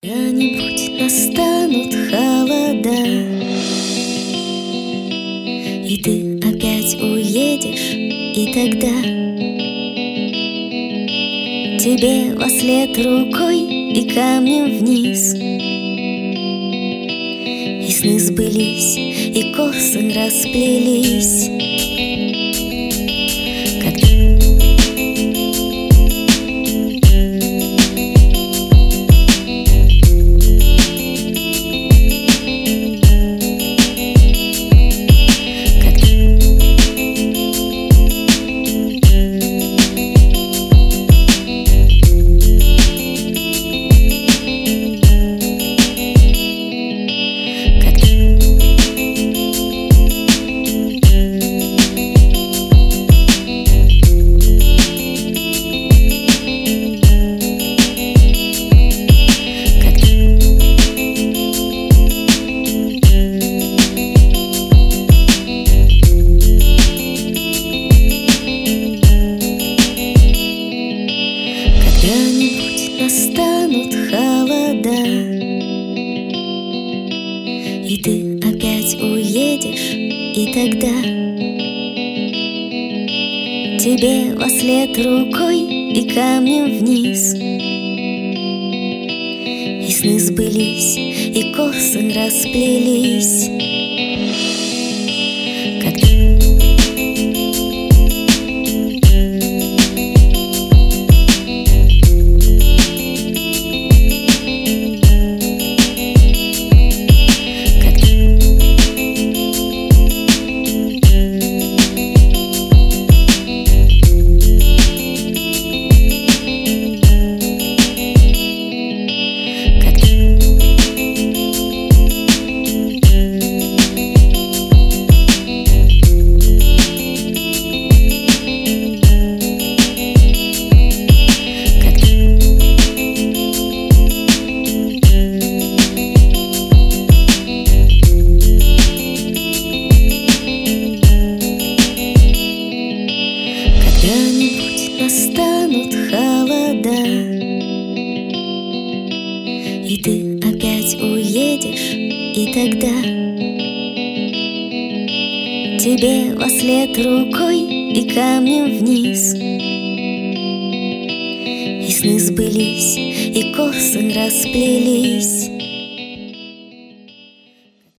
Когда-нибудь настанут холода, и ты опять уедешь, и тогда тебе вослед рукой и камнем вниз. И сны сбылись, и косы расплелись. Когда-нибудь настанут холода, и ты опять уедешь, и тогда тебе вослед рукой и камнем вниз. И сны сбылись, и косы расплелись. Когда-нибудь настанут холода, и ты опять уедешь, и тогда тебе вослед рукой и камнем вниз. И сны сбылись, и косы расплелись.